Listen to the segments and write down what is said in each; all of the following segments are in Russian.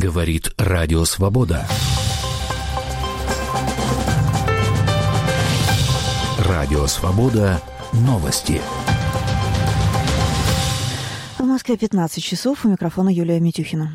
Говорит Радио Свобода. Радио Свобода. Новости. В Москве 15 часов. У микрофона Юлия Митюхина.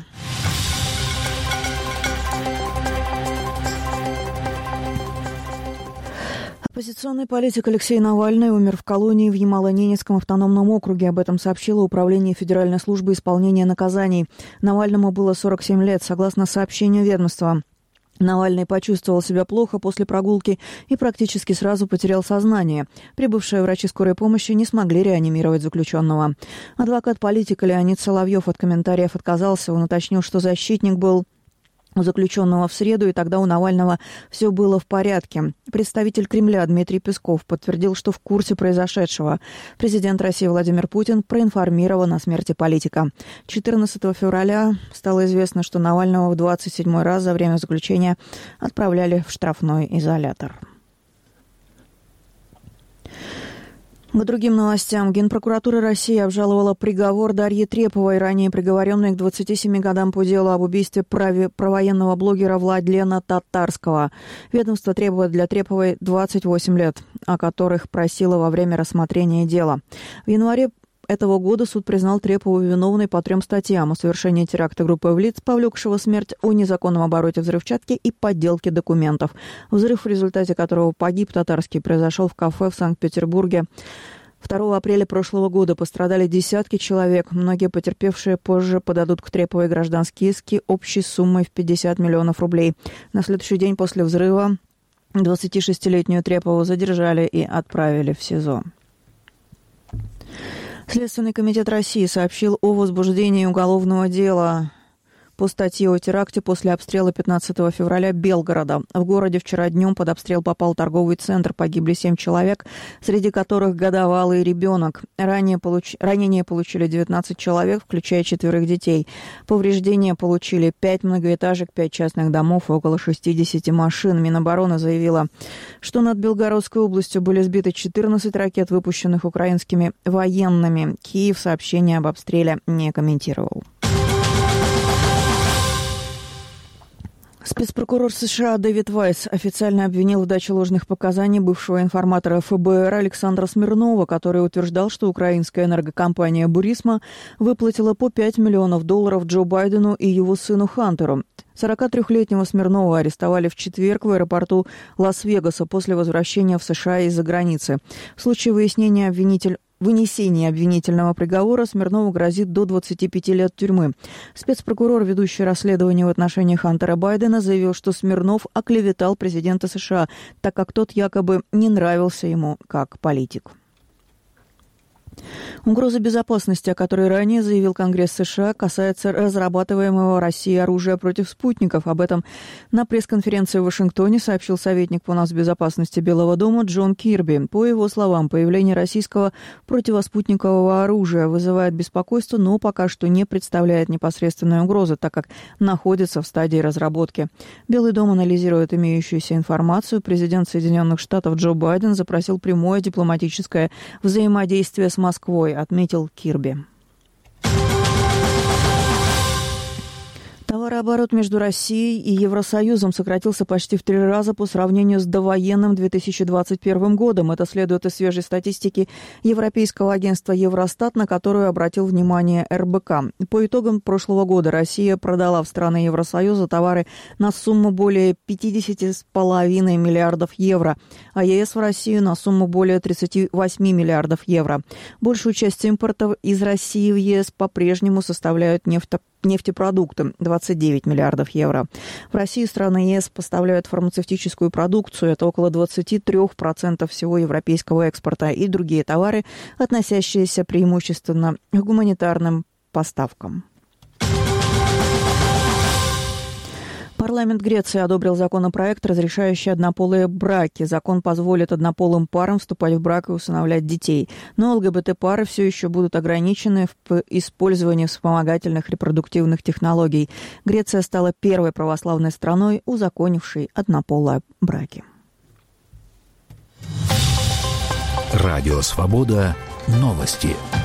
Оппозиционный политик Алексей Навальный умер в колонии в Ямало-Ненецком автономном округе. Об этом сообщило Управление Федеральной службы исполнения наказаний. Навальному было 47 лет, согласно сообщению ведомства. Навальный почувствовал себя плохо после прогулки и практически сразу потерял сознание. Прибывшие врачи скорой помощи не смогли реанимировать заключенного. Адвокат политика Леонид Соловьев от комментариев отказался. Он уточнил, что защитник был у заключенного в среду, и тогда у Навального все было в порядке. Представитель Кремля Дмитрий Песков подтвердил, что в курсе произошедшего. Президент России Владимир Путин проинформирован о смерти политика. 14 февраля стало известно, что Навального в 27-й раз за время заключения отправляли в штрафной изолятор. К другим новостям. Генпрокуратура России обжаловала приговор Дарьи Треповой, ранее приговоренной к 27 годам по делу об убийстве провоенного блогера Владлена Татарского. Ведомство требует для Треповой 28 лет, о которых просило во время рассмотрения дела. В январе этого года суд признал Трепову виновной по 3 статьям: о совершении теракта группой лиц, повлекшего смерть, о незаконном обороте взрывчатки и подделке документов. Взрыв, в результате которого погиб Татарский, произошел в кафе в Санкт-Петербурге. 2 апреля прошлого года пострадали десятки человек. Многие потерпевшие позже подадут к Треповой гражданские иски общей суммой в 50 миллионов рублей. На следующий день после взрыва 26-летнюю Трепову задержали и отправили в СИЗО. Следственный комитет России сообщил о возбуждении уголовного дела по статье о теракте после обстрела 15 февраля Белгорода. В городе вчера днем под обстрел попал торговый центр. Погибли 7 человек, среди которых годовалый ребенок. Ранения получили 19 человек, включая 4 детей. Повреждения получили 5 многоэтажек, 5 частных домов и около 60 машин. Минобороны заявила, что над Белгородской областью были сбиты 14 ракет, выпущенных украинскими военными. Киев сообщение об обстреле не комментировал. Спецпрокурор США Дэвид Вайс официально обвинил в даче ложных показаний бывшего информатора ФБР Александра Смирнова, который утверждал, что украинская энергокомпания «Бурисма» выплатила по $5 миллионов Джо Байдену и его сыну Хантеру. 43-летнего Смирнова арестовали в четверг в аэропорту Лас-Вегаса после возвращения в США из-за границы. В случае вынесения обвинительного приговора Смирнову грозит до 25 лет тюрьмы. Спецпрокурор, ведущий расследование в отношении Хантера Байдена, заявил, что Смирнов оклеветал президента США, так как тот якобы не нравился ему как политик. Угроза безопасности, о которой ранее заявил Конгресс США, касается разрабатываемого Россией оружия против спутников. Об этом на пресс-конференции в Вашингтоне сообщил советник по нацбезопасности Белого дома Джон Кирби. По его словам, появление российского противоспутникового оружия вызывает беспокойство, но пока что не представляет непосредственной угрозы, так как находится в стадии разработки. Белый дом анализирует имеющуюся информацию. Президент Соединенных Штатов Джо Байден запросил прямое дипломатическое взаимодействие с Москвой, отметил Кирби. Товарооборот между Россией и Евросоюзом сократился почти в 3 раза по сравнению с довоенным 2021 годом. Это следует из свежей статистики Европейского агентства Евростат, на которую обратил внимание РБК. По итогам прошлого года Россия продала в страны Евросоюза товары на сумму более 50,5 миллиардов евро, а ЕС в Россию на сумму более 38 миллиардов евро. Большую часть импортов из России в ЕС по-прежнему составляют нефтепродукты – 29 миллиардов евро. В России страны ЕС поставляют фармацевтическую продукцию, это около 23% всего европейского экспорта, и другие товары, относящиеся преимущественно к гуманитарным поставкам. Парламент Греции одобрил законопроект, разрешающий однополые браки. Закон позволит однополым парам вступать в брак и усыновлять детей. Но ЛГБТ-пары все еще будут ограничены в использовании вспомогательных репродуктивных технологий. Греция стала первой православной страной, узаконившей однополые браки. Радио «Свобода». Новости.